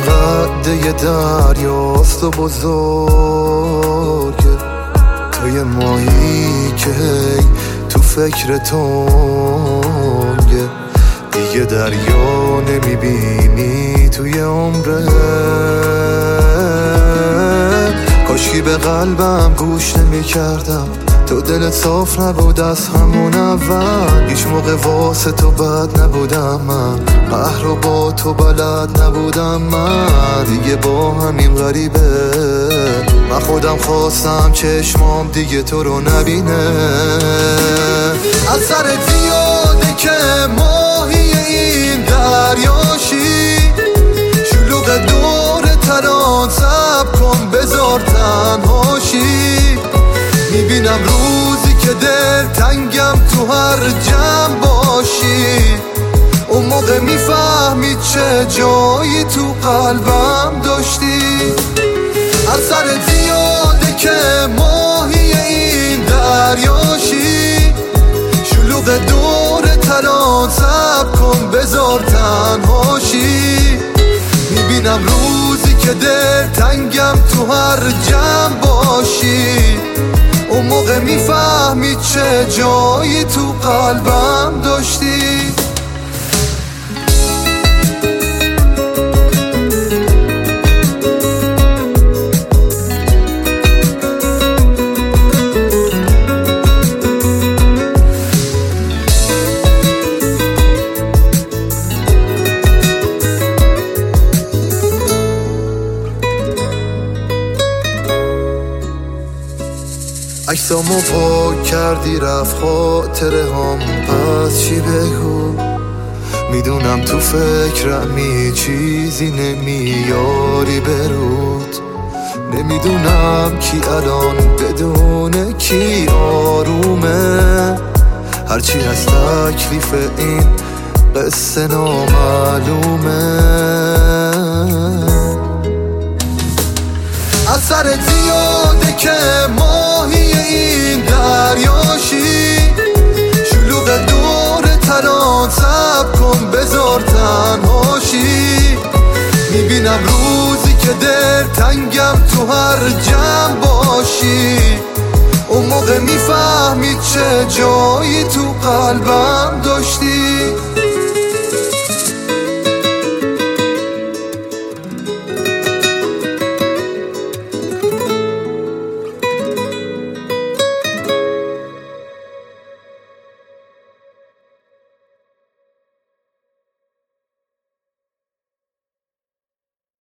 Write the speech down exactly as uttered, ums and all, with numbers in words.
قده دریاست و بزرگه، تو یه ماهی که هی تو فکر تنگه، دیگه دریا نمیبینی توی عمره. کاشکی به قلبم گوش نمیکردم، تو دلت صاف نبود از همون اول. هیچ موقع واسه تو بد نبودم من، قهر رو با تو بلد نبودم من. دیگه با همین غریبه من خودم خواستم چشمام دیگه تو رو نبینه. از سرت زیاده که ماهی این دریاشی، شلوغ دور تران سب کن بذار تنهاشی. میبینم روزی که دل تنگم تو هر جمع باشی، اون موقع میفهمی چه جایی تو قلبم داشتی. از سرت زیاده که ماهی این دریاشی، شلوغ دور تران سب کن بذار تنهاشی. میبینم روزی که دل تنگم تو هر جمع باشی، اون موقع میفهمی چه جایی تو قلبم داشتی. عکسامو پاک کردی رفت خاطره هم، پس چی بگو؟ میدونم تو فکرمی چیزی نمیاری برود. نمیدونم کی الان بدون کی آرومه، هرچی از تکلیف این قصه نامعلومه. از سرت زیاده که ماهی این دریاشی، شلوغ دور تران سب کن بذار تنهاشی. میبینم روزی که دل تنگم تو هر جمع باشی، اون موقع میفهمی چه جایی تو قلبم داشتی.